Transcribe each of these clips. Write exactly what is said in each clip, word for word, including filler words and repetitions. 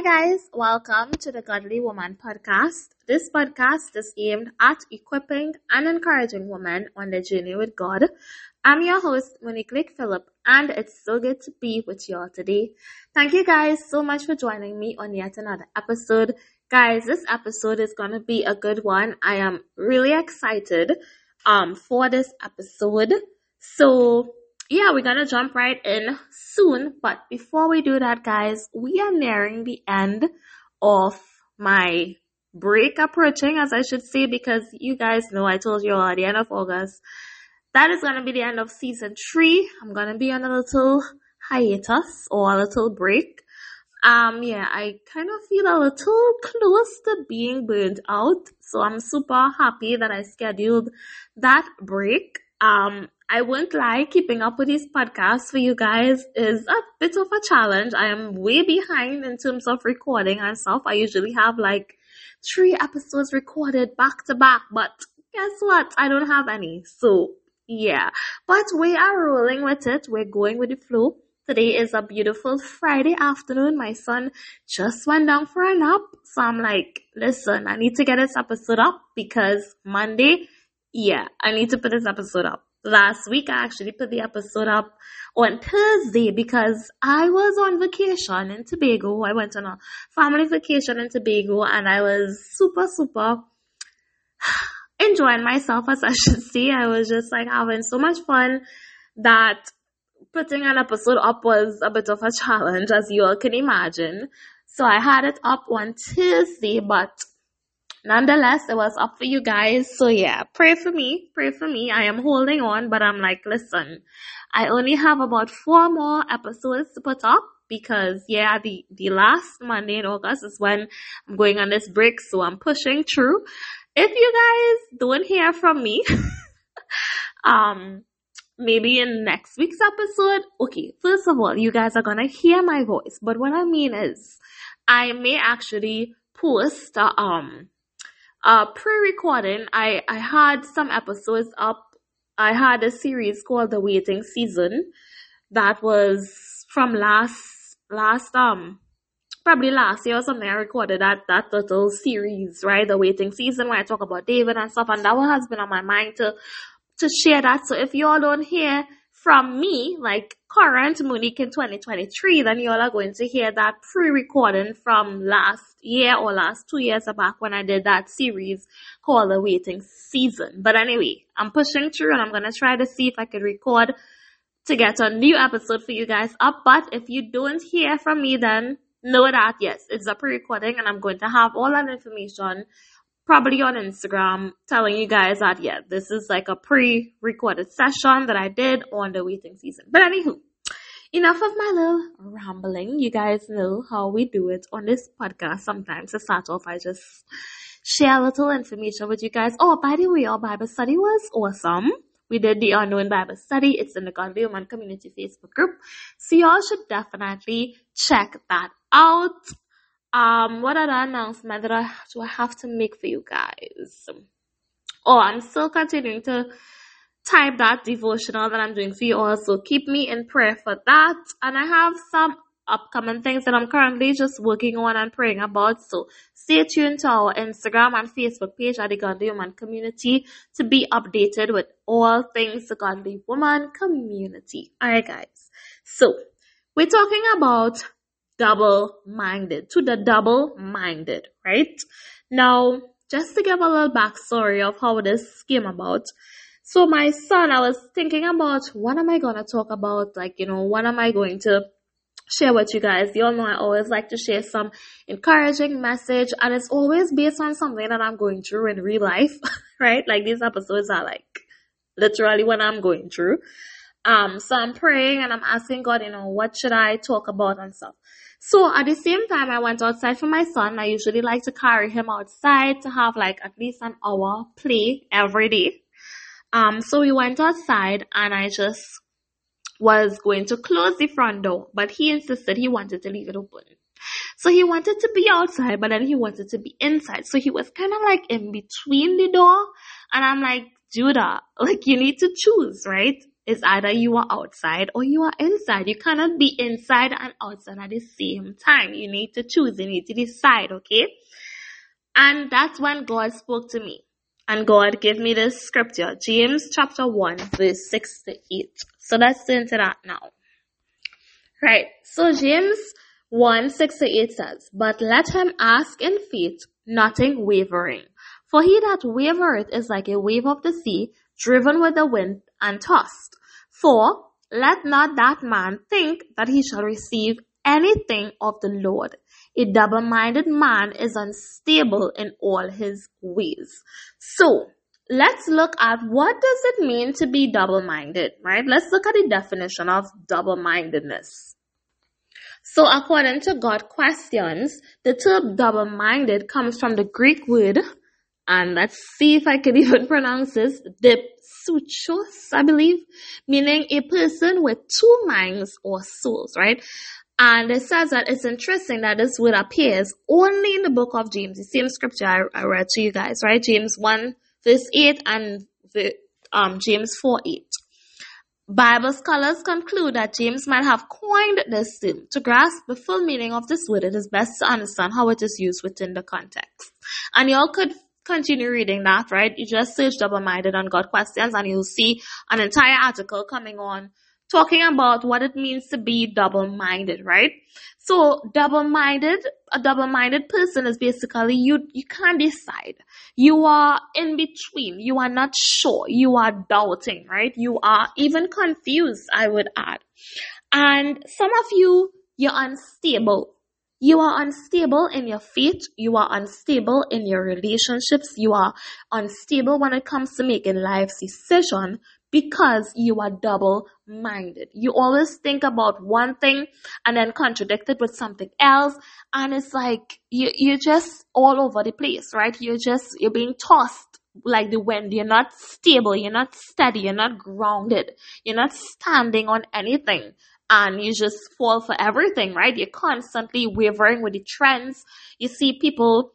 guys, welcome to the Godly Woman podcast. This podcast is aimed at equipping and encouraging women on their journey with God. I'm your host, Monique Lake Phillip, and it's so good to be with you all today. Thank you guys so much for joining me on yet another episode. Guys, this episode is going to be a good one. I am really excited um for this episode. So yeah, we're going to jump right in soon. But before we do that, guys, we are nearing the end of my break approaching, as I should say, because you guys know I told you all at the end of August, that is going to be the end of season three. I'm going to be on a little hiatus or a little break. Um, yeah, I kind of feel a little close to being burned out. So I'm super happy that I scheduled that break. Um, I won't lie, keeping up with these podcasts for you guys is a bit of a challenge. I am way behind in terms of recording and stuff. I usually have like three episodes recorded back to back, but guess what? I don't have any. So yeah, but we are rolling with it. We're going with the flow. Today is a beautiful Friday afternoon. My son just went down for a nap. So I'm like, listen, I need to get this episode up because Monday, yeah, I need to put this episode up. Last week, I actually put the episode up on Thursday because I was on vacation in Tobago. I went on a family vacation in Tobago and I was super, super enjoying myself, as I should say. I was just like having so much fun that putting an episode up was a bit of a challenge, as you all can imagine. So I had it up on Tuesday, but nonetheless, it was up for you guys. So yeah, pray for me. Pray for me. I am holding on, but I'm like, listen, I only have about four more episodes to put up because yeah, the, the last Monday in August is when I'm going on this break. So I'm pushing through. If you guys don't hear from me, um, maybe in next week's episode, okay, first of all, you guys are going to hear my voice. But what I mean is I may actually post, uh, um, Uh, pre-recording, I, I had some episodes up. I had a series called The Waiting Season that was from last, last, um, probably last year or something. I recorded that, that little series, right? The Waiting Season, where I talk about David and stuff. And that one has been on my mind to, to share that. So if you all don't hear from me, like current Monique in twenty twenty-three, then you all are going to hear that pre-recording from last year or last two years back when I did that series called The Waiting Season. But anyway, I'm pushing through and I'm going to try to see if I can record to get a new episode for you guys up. But if you don't hear from me, then know that, yes, it's a pre-recording and I'm going to have all that information probably on Instagram telling you guys that, yeah, this is like a pre-recorded session that I did on The Waiting Season. But anywho, enough of my little rambling. You guys know how we do it on this podcast. Sometimes to start off, I just share a little information with you guys. Oh, by the way, our Bible study was awesome. We did the Unknown Bible Study. It's in the Godly Woman Community Facebook group. So y'all should definitely check that out. Um, what other announcement that I do I have to make for you guys? Oh, I'm still continuing to type that devotional that I'm doing for you all. So keep me in prayer for that. And I have some upcoming things that I'm currently just working on and praying about. So stay tuned to our Instagram and Facebook page at the Godly Woman Community to be updated with all things the Godly Woman Community. Alright, guys. So we're talking about double-minded, to the double-minded, right? Now, just to give a little backstory of how this came about. So my son, I was thinking about what am I going to talk about? Like, you know, what am I going to share with you guys? You all know I always like to share some encouraging message, and it's always based on something that I'm going through in real life, right? Like these episodes are like literally what I'm going through. Um, so I'm praying and I'm asking God, you know, what should I talk about and stuff. So at the same time, I went outside for my son. I usually like to carry him outside to have like at least an hour play every day. Um, so we went outside and I just was going to close the front door, but he insisted he wanted to leave it open. So he wanted to be outside, but then he wanted to be inside. So he was kind of like in between the door. And I'm like, Judah, like you need to choose, right? It's either you are outside or you are inside. You cannot be inside and outside at the same time. You need to choose. You need to decide, okay? And that's when God spoke to me. And God gave me this scripture, James chapter one, verse six to eight. So let's turn to that now. Right. So James one, six to eight says, "But let him ask in faith, nothing wavering. For he that wavereth is like a wave of the sea, driven with the wind and tossed. For let not that man think that he shall receive anything of the Lord. A double-minded man is unstable in all his ways." So let's look at what does it mean to be double-minded, right? Let's look at the definition of double-mindedness. So according to God Questions, the term double-minded comes from the Greek word, and let's see if I can even pronounce this, dipsuchos, I believe, meaning a person with two minds or souls, right? And it says that it's interesting that this word appears only in the book of James, the same scripture I, I read to you guys, right? James one, verse eight and the, um, James four, eight. Bible scholars conclude that James might have coined this term. To grasp the full meaning of this word, it is best to understand how it is used within the context. And y'all could continue reading that, right? You just search double-minded on God Questions and you'll see an entire article coming on talking about what it means to be double-minded, right? So double-minded, a double-minded person is basically you, you can't decide. You are in between. You are not sure. You are doubting, right? You are even confused, I would add. And some of you, you're unstable. You are unstable in your faith. You are unstable in your relationships. You are unstable when it comes to making life decisions, because you are double-minded. You always think about one thing and then contradict it with something else. And it's like you, you're just all over the place, right? You're just, you're being tossed like the wind. You're not stable. You're not steady. You're not grounded. You're not standing on anything. And you just fall for everything, right? You're constantly wavering with the trends. You see people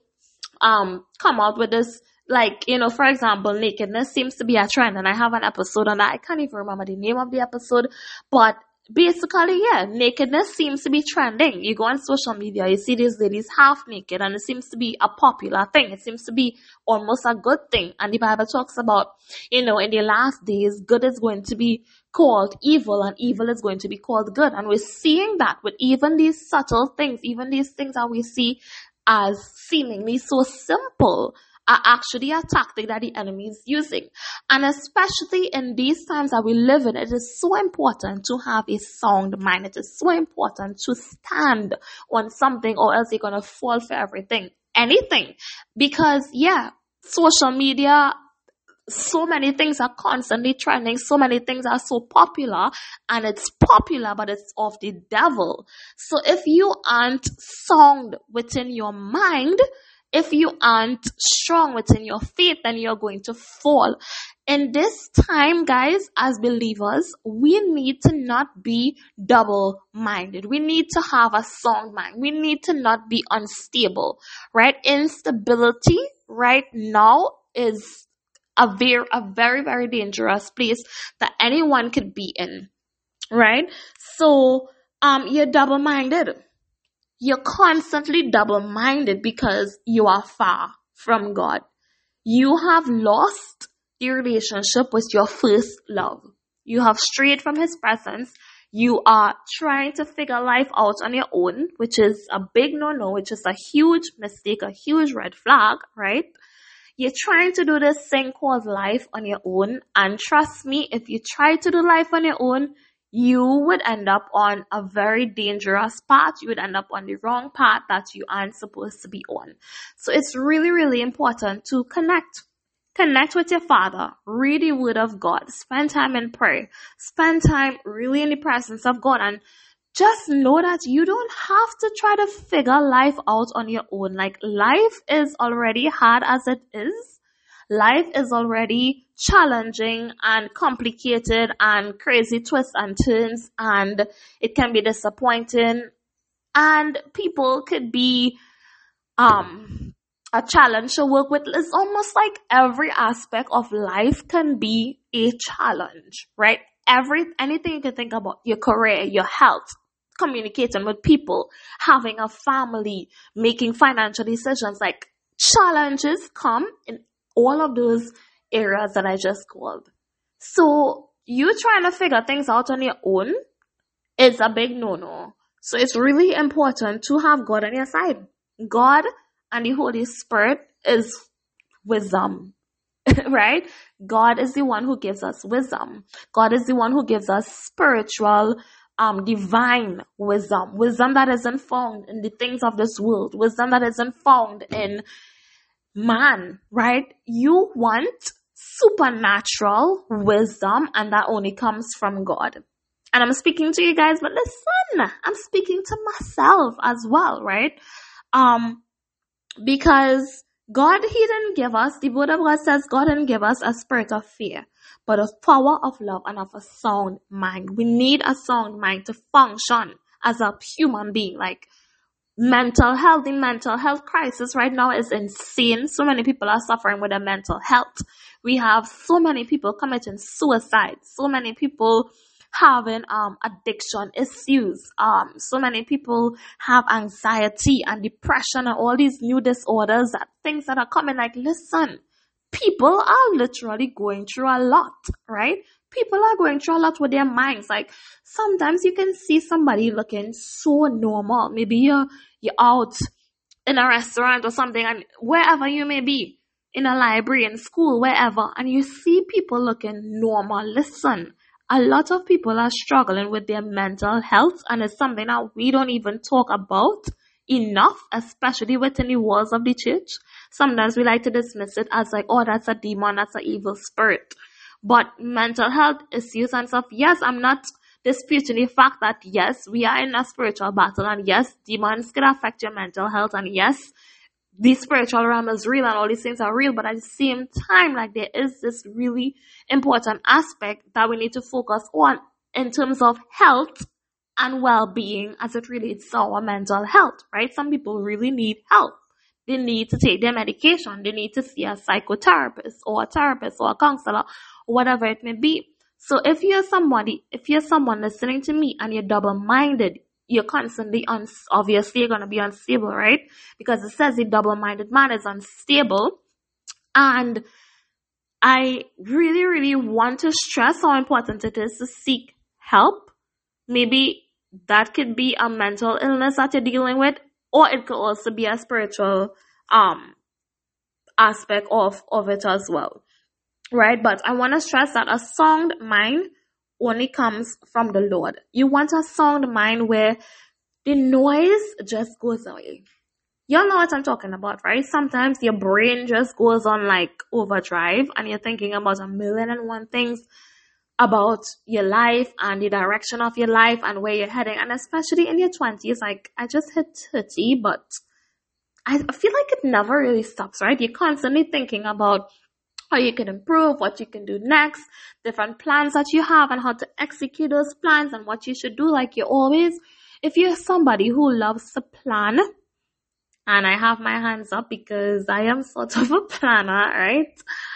um come out with this, like, you know, for example, nakedness seems to be a trend, and I have an episode on that. I can't even remember the name of the episode, but basically, yeah, nakedness seems to be trending. You go on social media, you see these ladies half naked, and it seems to be a popular thing. It seems to be almost a good thing. And the Bible talks about, you know, in the last days, good is going to be called evil, and evil is going to be called good. And we're seeing that with even these subtle things, even these things that we see as seemingly so simple, are actually a tactic that the enemy is using. And especially in these times that we live in, it is so important to have a sound mind. It is so important to stand on something, or else you're going to fall for everything, anything. Because, yeah, social media, so many things are constantly trending. So many things are so popular, and it's popular, but it's of the devil. So if you aren't sound within your mind, if you aren't strong within your faith, then you're going to fall. In this time, guys, as believers, we need to not be double-minded. We need to have a sound mind. We need to not be unstable, right? Instability right now is a very, a very, very dangerous place that anyone could be in, right? So, um, you're double-minded. You're constantly double-minded because you are far from God. You have lost the relationship with your first love. You have strayed from His presence. You are trying to figure life out on your own, which is a big no-no, which is a huge mistake, a huge red flag, right? You're trying to do this thing called life on your own. And trust me, if you try to do life on your own, you would end up on a very dangerous path. You would end up on the wrong path that you aren't supposed to be on. So it's really, really important to connect. Connect with your Father. Read the Word of God. Spend time in prayer. Spend time really in the presence of God. And just know that you don't have to try to figure life out on your own. Like, life is already hard as it is. Life is already challenging and complicated and crazy twists and turns, and it can be disappointing, and people could be um a challenge to work with. It's almost like every aspect of life can be a challenge, right? every anything you can think about, your career, your health, communicating with people, having a family, making financial decisions, like challenges come in all of those areas that I just called. So you trying to figure things out on your own is a big no-no. So it's really important to have God on your side. God and the Holy Spirit is wisdom, right? God is the one who gives us wisdom. God is the one who gives us spiritual, um, divine wisdom. Wisdom that isn't found in the things of this world. Wisdom that isn't found in man, right? You want supernatural wisdom, and that only comes from God. And I'm speaking to you guys, but listen, I'm speaking to myself as well, right? Um, because God, He didn't give us, the word of God says God didn't give us a spirit of fear, but of power, of love, and of a sound mind. We need a sound mind to function as a human being. Like, mental health, the mental health crisis right now is insane. So many people are suffering with their mental health. We have so many people committing suicide. So many people having um addiction issues. Um, so many people have anxiety and depression and all these new disorders, that things that are coming. Like, listen, people are literally going through a lot, right? People are going through a lot with their minds. Like, sometimes you can see somebody looking so normal. Maybe you're you're out in a restaurant or something, and wherever you may be, in a library, in school, wherever, and you see people looking normal. Listen, a lot of people are struggling with their mental health, and it's something that we don't even talk about enough, especially within the walls of the church. Sometimes we like to dismiss it as like, oh, that's a demon, that's an evil spirit. But mental health issues and stuff, yes, I'm not disputing the fact that yes, we are in a spiritual battle, and yes, demons can affect your mental health, and yes, the spiritual realm is real and all these things are real, but at the same time, like, there is this really important aspect that we need to focus on in terms of health and well-being as it relates to our mental health, right? Some people really need help. They need to take their medication. They need to see a psychotherapist or a therapist or a counselor or whatever it may be. So if you're somebody, if you're someone listening to me and you're double-minded, you're constantly, un- obviously you're going to be unstable, right? Because it says the double-minded man is unstable. And I really, really want to stress how important it is to seek help. Maybe that could be a mental illness that you're dealing with, or it could also be a spiritual um aspect of, of it as well, right? But I want to stress that a sound mind only comes from the Lord. You want a sound mind where the noise just goes away. Y'all know what I'm talking about, right? Sometimes your brain just goes on like overdrive and you're thinking about a million and one things about your life and the direction of your life and where you're heading. And especially in your twenties, like, I just hit thirty, but I feel like it never really stops, right? You're constantly thinking about how you can improve, what you can do next, different plans that you have and how to execute those plans and what you should do. Like, you're always, if you're somebody who loves to plan, and I have my hands up because I am sort of a planner, right?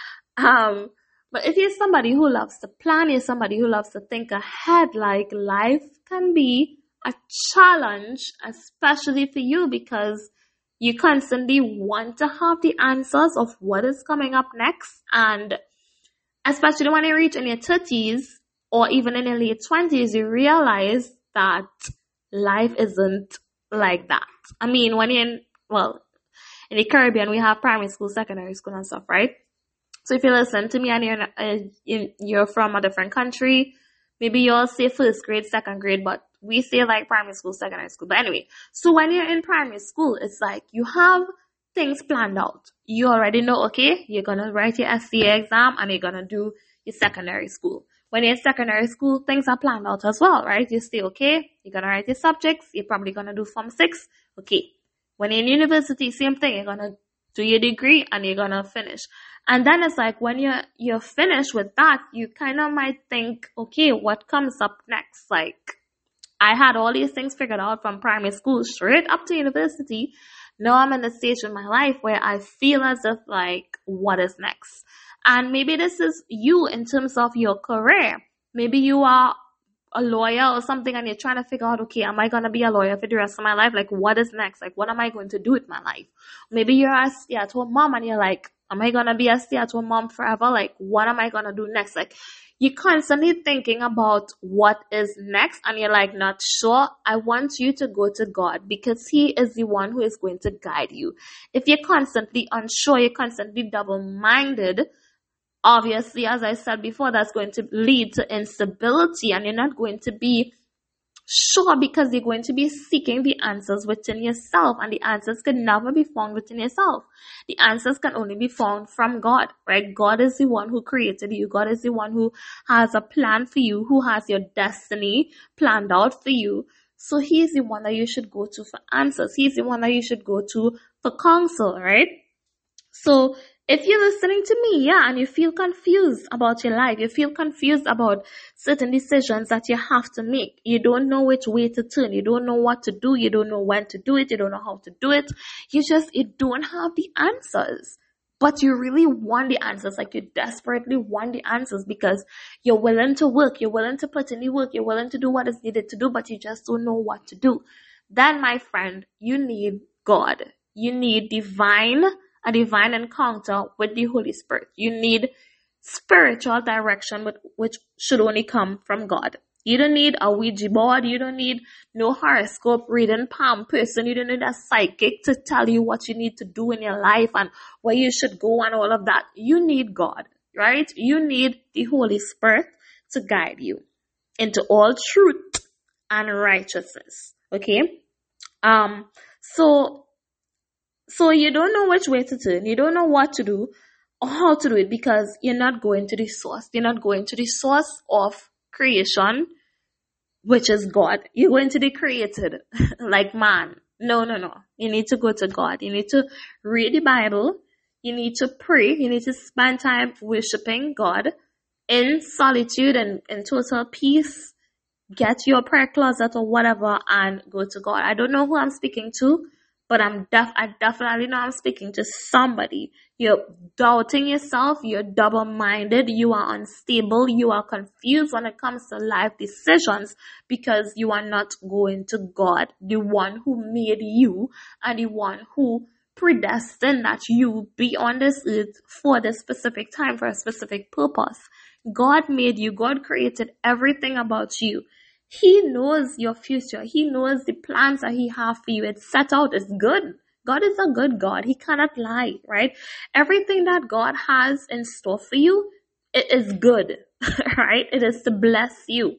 Um, but if you're somebody who loves to plan, you're somebody who loves to think ahead, like, life can be a challenge, especially for you, because you constantly want to have the answers of what is coming up next. And especially when you reach in your thirties or even in your late twenties, you realize that life isn't like that. I mean, when you're in, well, in the Caribbean, we have primary school, secondary school and stuff, right? So if you listen to me and you're, uh, you're from a different country, maybe you'll say first grade, second grade, but we say like primary school, secondary school. But anyway, so when you're in primary school, it's like you have things planned out. You already know, okay, you're going to write your S C A exam and you're going to do your secondary school. When you're in secondary school, things are planned out as well, right? You say, okay, you're going to write your subjects. You're probably going to do Form six. Okay. When you're in university, same thing. You're going to do your degree and you're going to finish. And then it's like when you're, you're finished with that, you kind of might think, okay, what comes up next? Like, I had all these things figured out from primary school straight up to university. Now I'm in the stage in my life where I feel as if like, what is next? And maybe this is you in terms of your career. Maybe you are a lawyer or something and you're trying to figure out, okay, am I going to be a lawyer for the rest of my life? Like, what is next? Like, what am I going to do with my life? Maybe you're a stay-at-home mom and you're like, am I going to be a stay-at-home mom forever? Like, what am I going to do next? Like, you're constantly thinking about what is next and you're like, not sure. I want you to go to God because He is the one who is going to guide you. If you're constantly unsure, you're constantly double-minded, obviously, as I said before, that's going to lead to instability and you're not going to be sure because you're going to be seeking the answers within yourself, and the answers can never be found within yourself. The answers can only be found from God, right? God is the one who created you. God is the one who has a plan for you, who has your destiny planned out for you. So He's the one that you should go to for answers. He's the one that you should go to for counsel, right? So if you're listening to me, yeah, and you feel confused about your life, you feel confused about certain decisions that you have to make, you don't know which way to turn, you don't know what to do, you don't know when to do it, you don't know how to do it, you just, you don't have the answers. But you really want the answers, like you desperately want the answers because you're willing to work, you're willing to put in the work, you're willing to do what is needed to do, but you just don't know what to do. Then, my friend, you need God. You need divine a divine encounter with the Holy Spirit. You need spiritual direction, which should only come from God. You don't need a Ouija board. You don't need no horoscope reading palm person. You don't need a psychic to tell you what you need to do in your life and where you should go and all of that. You need God, right? You need the Holy Spirit to guide you into all truth and righteousness. Okay? Um, so So you don't know which way to turn. You don't know what to do or how to do it because you're not going to the source. You're not going to the source of creation, which is God. You're going to the created, like man. No, no, no. You need to go to God. You need to read the Bible. You need to pray. You need to spend time worshiping God in solitude and in total peace. Get your prayer closet or whatever and go to God. I don't know who I'm speaking to, but I'm def I definitely know I'm speaking to somebody. You're doubting yourself, you're double-minded, you are unstable, you are confused when it comes to life decisions because you are not going to God, the one who made you and the one who predestined that you be on this earth for this specific time, for a specific purpose. God made you, God created everything about you. He knows your future. He knows the plans that He has for you. It's set out. It's good. God is a good God. He cannot lie, right? Everything that God has in store for you, it is good, right? It is to bless you.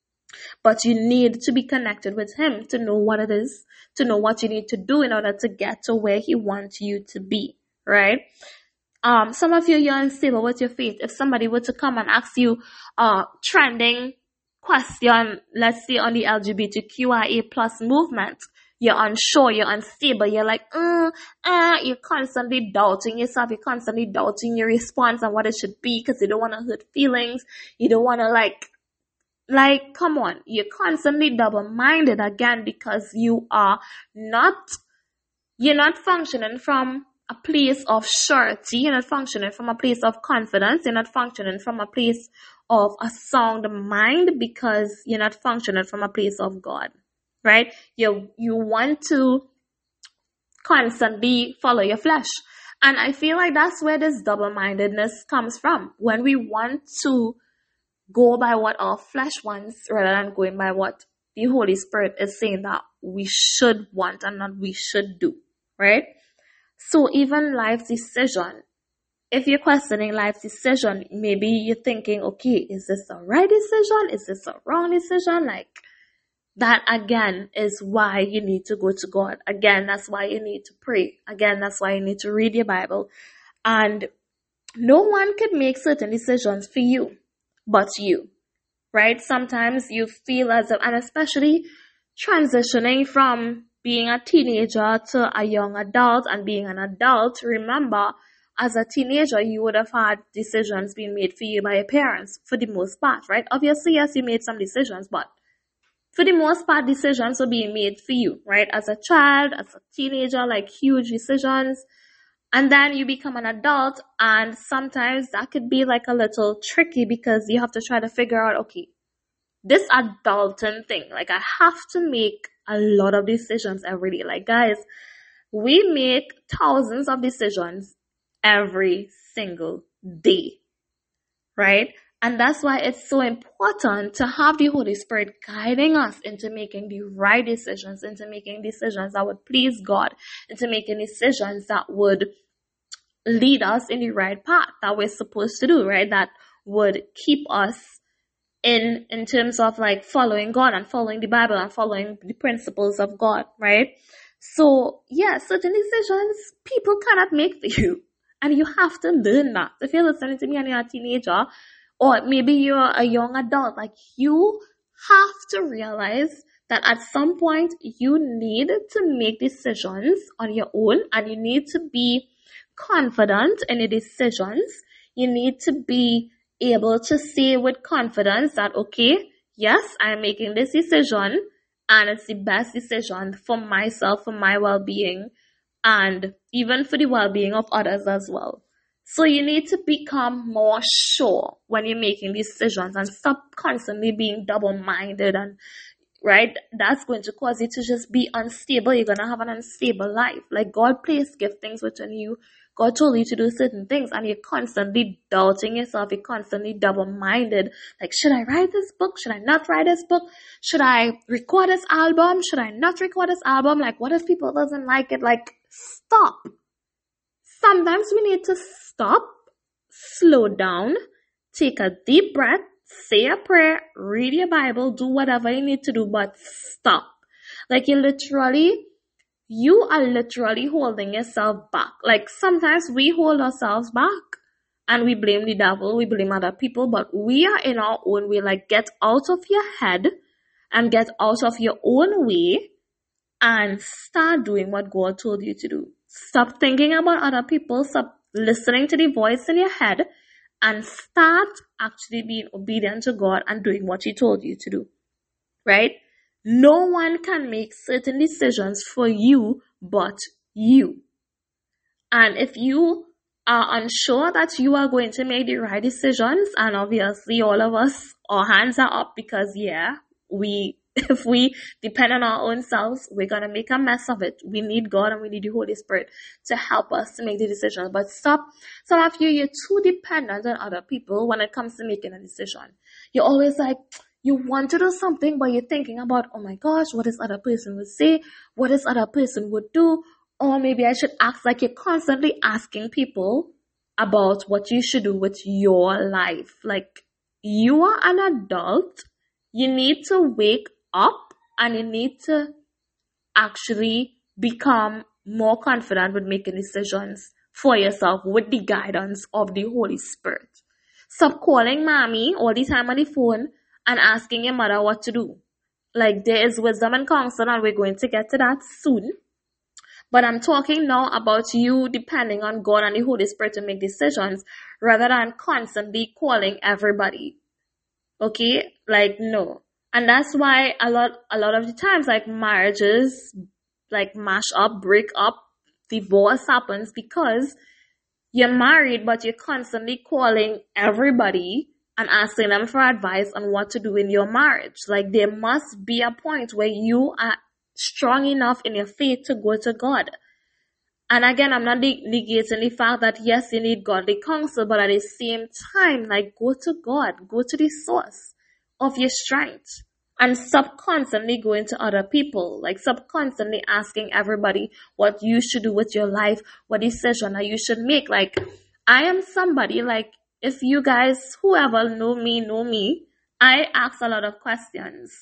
But you need to be connected with Him to know what it is, to know what you need to do in order to get to where He wants you to be, right? Um, some of you, you're unstable with your faith. If somebody were to come and ask you, uh, trending question, let's say on the L G B T Q I A plus movement, you're unsure, you're unstable, you're like, uh, uh, you're constantly doubting yourself, you're constantly doubting your response and what it should be because you don't want to hurt feelings, you don't want to like, like, come on, you're constantly double-minded again because you are not, you're not functioning from a place of surety, you're not functioning from a place of confidence, you're not functioning from a place of a sound mind because you're not functioning from a place of God, right? You, you want to constantly follow your flesh. And I feel like that's where this double-mindedness comes from. When we want to go by what our flesh wants rather than going by what the Holy Spirit is saying that we should want and not we should do, right? So even life decision, if you're questioning life decision, maybe you're thinking, okay, is this a right decision? Is this a wrong decision? Like, that again is why you need to go to God. Again, that's why you need to pray. Again, that's why you need to read your Bible. And no one could make certain decisions for you but you, right? Sometimes you feel as if, and especially transitioning from being a teenager to a young adult and being an adult, remember, as a teenager, you would have had decisions being made for you by your parents for the most part, right? Obviously, yes, you made some decisions, but for the most part, decisions were being made for you, right? As a child, as a teenager, like huge decisions. And then you become an adult, and sometimes that could be like a little tricky because you have to try to figure out, okay, this adulting thing, like I have to make a lot of decisions every day. Like guys, we make thousands of decisions every single day, right? And that's why it's so important to have the Holy Spirit guiding us into making the right decisions, into making decisions that would please God, into making decisions that would lead us in the right path that we're supposed to do, right? That would keep us in, in terms of like following God and following the Bible and following the principles of God, right? So yeah, certain decisions people cannot make for you. And you have to learn that. If you're listening to me and you're a teenager, or maybe you're a young adult, like you have to realize that at some point you need to make decisions on your own, and you need to be confident in your decisions. You need to be able to say with confidence that, okay, yes, I'm making this decision and it's the best decision for myself, for my well-being, and even for the well-being of others as well. So you need to become more sure when you're making decisions and stop constantly being double-minded, and right, that's going to cause you to just be unstable. You're going to have an unstable life. Like God placed giftings within you. God told you to do certain things, and you're constantly doubting yourself. You're constantly double-minded. Like, should I write this book? Should I not write this book? Should I record this album? Should I not record this album? Like, what if people doesn't like it? Like, stop. Sometimes we need to stop, slow down, take a deep breath, say a prayer, read your Bible, do whatever you need to do, but stop. Like, you literally, you are literally holding yourself back. Like, sometimes we hold ourselves back and we blame the devil, we blame other people, but we are in our own way. Like, get out of your head and get out of your own way and start doing what God told you to do. Stop thinking about other people, stop listening to the voice in your head, and start actually being obedient to God and doing what He told you to do, right? No one can make certain decisions for you but you. And if you are unsure that you are going to make the right decisions, and obviously all of us, our hands are up because yeah, we if we depend on our own selves, we're going to make a mess of it. We need God and we need the Holy Spirit to help us to make the decisions. But stop. Some of you, you're too dependent on other people when it comes to making a decision. You're always like, you want to do something, but you're thinking about, oh my gosh, what this other person would say? What this other person would do? Or maybe I should ask, like you're constantly asking people about what you should do with your life. Like, you are an adult. You need to wake up and you need to actually become more confident with making decisions for yourself with the guidance of the Holy Spirit. Stop calling mommy all the time on the phone and asking your mother what to do. Like, there is wisdom and counsel, and we're going to get to that soon. But I'm talking now about you depending on God and the Holy Spirit to make decisions rather than constantly calling everybody. Okay? Like, no. And that's why a lot, a lot of the times, like, marriages, like, mash up, break up, divorce happens because you're married, but you're constantly calling everybody and asking them for advice on what to do in your marriage. Like, there must be a point where you are strong enough in your faith to go to God. And again, I'm not negating the fact that yes, you need godly counsel, but at the same time, like, go to God, go to the source of your strength, and stop constantly going to other people. Like, stop constantly asking everybody what you should do with your life, what decision that you should make. Like, I am somebody, like, if you guys, whoever know me, know me, I ask a lot of questions.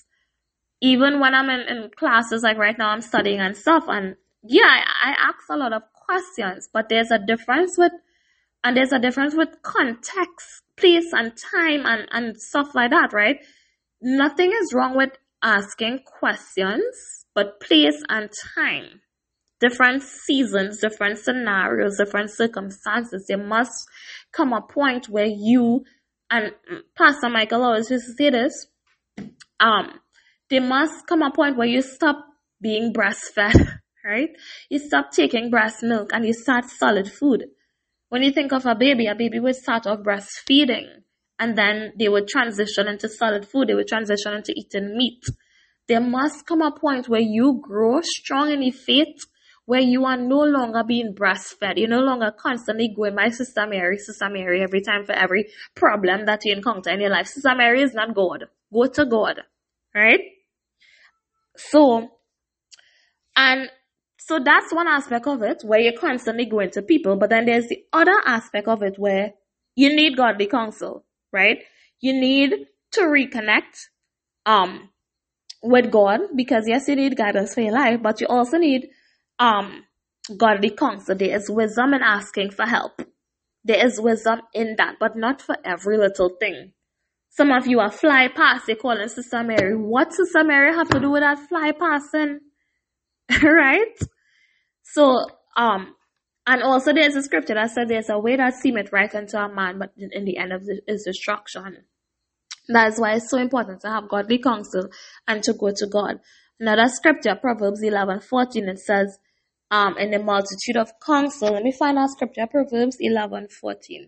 Even when I'm in, in classes, like right now I'm studying and stuff, and yeah, I, I ask a lot of questions, but there's a difference with, and there's a difference with context, place and time and, and stuff like that, right? Nothing is wrong with asking questions, but place and time. Different seasons, different scenarios, different circumstances. There must come a point where you, and Pastor Michael always used to say this, um, there must come a point where you stop being breastfed, right? You stop taking breast milk and you start solid food. When you think of a baby, a baby would start off breastfeeding and then they would transition into solid food. They would transition into eating meat. There must come a point where you grow strong in your faith, where you are no longer being breastfed. You're no longer constantly going by Sister Mary, Sister Mary every time for every problem that you encounter in your life. Sister Mary is not God. Go to God, right? So, and so that's one aspect of it where you're constantly going to people. But then there's the other aspect of it where you need godly counsel, right? You need to reconnect um with God, because yes, you need guidance for your life, but you also need um godly counsel. There is wisdom in asking for help. There is wisdom in that, but not for every little thing. Some of you are fly past, they calling Sister Mary. What Sister Mary have to do with that fly passing? Right? So, um, and also there's a scripture that says there's a way that seemeth right unto a man, but in the end of it is destruction. That is why it's so important to have godly counsel and to go to God. Another scripture, Proverbs eleven fourteen, it says, um, in the multitude of counsel, let me find our scripture, Proverbs eleven fourteen.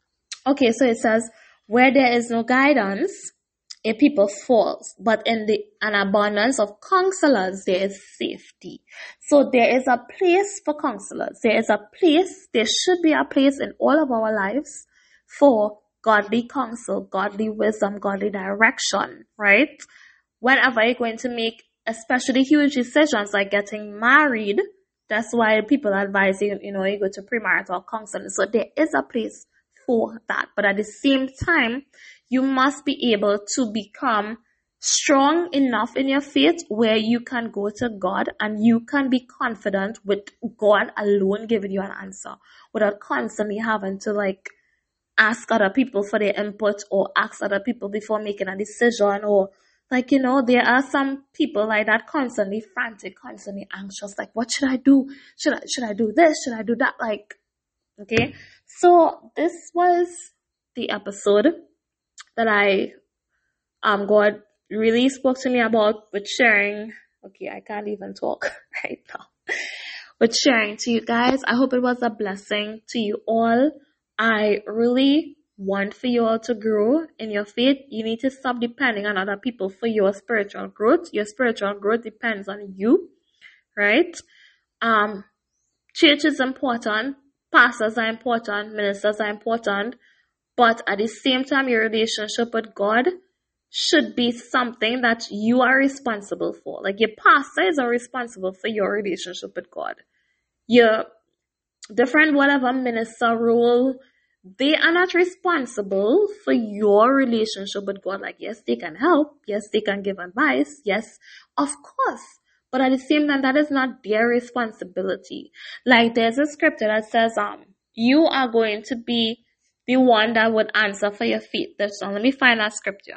Okay, so it says, where there is no guidance, a people falls, but in the an abundance of counselors, there is safety. So there is a place for counselors. There is a place, there should be a place in all of our lives for godly counsel, godly wisdom, godly direction, right? Whenever you're going to make especially huge decisions like getting married, that's why people advise you, you know, you go to premarital counseling. So there is a place for that. But at the same time, you must be able to become strong enough in your faith where you can go to God and you can be confident with God alone giving you an answer without constantly having to like ask other people for their input or ask other people before making a decision, or like, you know, there are some people like that constantly frantic, constantly anxious, like, what should I do? Should I, should I do this? Should I do that? Like, okay. So this was the episode that I, um, God really spoke to me about with sharing. Okay. I can't even talk right now, with sharing to you guys. I hope it was a blessing to you all. I really want for you all to grow in your faith. You need to stop depending on other people for your spiritual growth. Your spiritual growth depends on you, right? Um, church is important. Pastors are important. Ministers are important. But at the same time, your relationship with God should be something that you are responsible for. Like your pastors are responsible for your relationship with God. Your different whatever minister role, they are not responsible for your relationship with God. Like, yes, they can help. Yes, they can give advice. Yes, of course. But at the same time, that is not their responsibility. Like, there's a scripture that says, um, you are going to be the one that would answer for your faith. So let me find that scripture.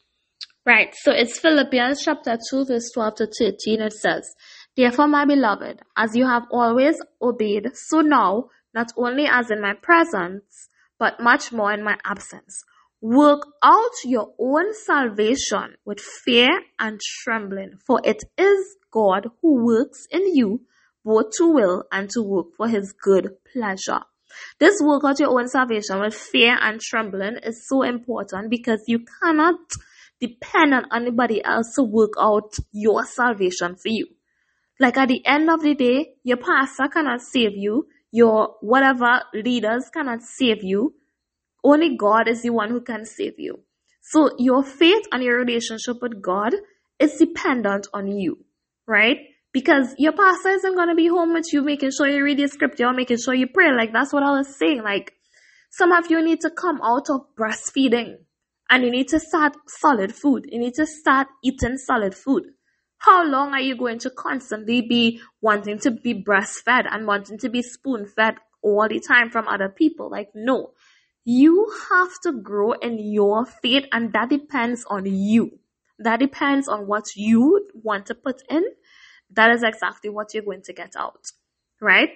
Right. So it's Philippians chapter two, verse twelve to thirteen. It says, therefore, my beloved, as you have always obeyed, so now, not only as in my presence, but much more in my absence, work out your own salvation with fear and trembling, for it is God who works in you both to will and to work for his good pleasure. This work out your own salvation with fear and trembling is so important because you cannot depend on anybody else to work out your salvation for you. Like at the end of the day, your pastor cannot save you. Your whatever leaders cannot save you. Only God is the one who can save you. So your faith and your relationship with God is dependent on you, right? Because your pastor isn't going to be home with you making sure you read your scripture or making sure you pray. Like that's what I was saying. Like some of you need to come out of breastfeeding and you need to start solid food. You need to start eating solid food. How long are you going to constantly be wanting to be breastfed and wanting to be spoon-fed all the time from other people? Like, no. You have to grow in your faith, and that depends on you. That depends on what you want to put in. That is exactly what you're going to get out, right?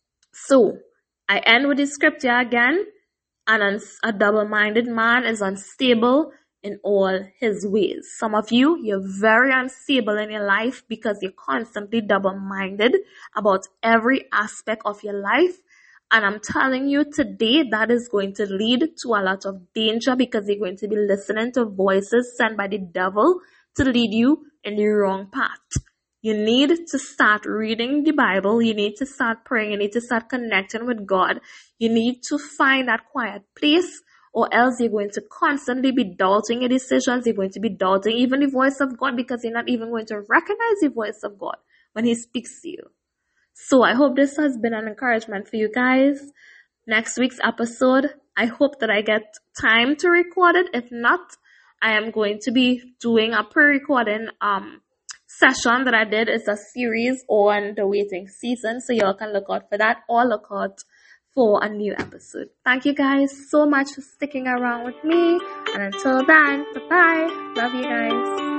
So, I end with the scripture again. And a double-minded man is unstable in all his ways. Some of you, you're very unstable in your life because you're constantly double-minded about every aspect of your life. And I'm telling you today, that is going to lead to a lot of danger because you're going to be listening to voices sent by the devil to lead you in the wrong path. You need to start reading the Bible. You need to start praying. You need to start connecting with God. You need to find that quiet place, or else you're going to constantly be doubting your decisions. You're going to be doubting even the voice of God because you're not even going to recognize the voice of God when he speaks to you. So I hope this has been an encouragement for you guys. Next week's episode, I hope that I get time to record it. If not, I am going to be doing a pre-recording um session that I did. It's a series on the waiting season, so y'all can look out for that or look out for a new episode. Thank you guys so much for sticking around with me, and until then, bye bye. Love you guys.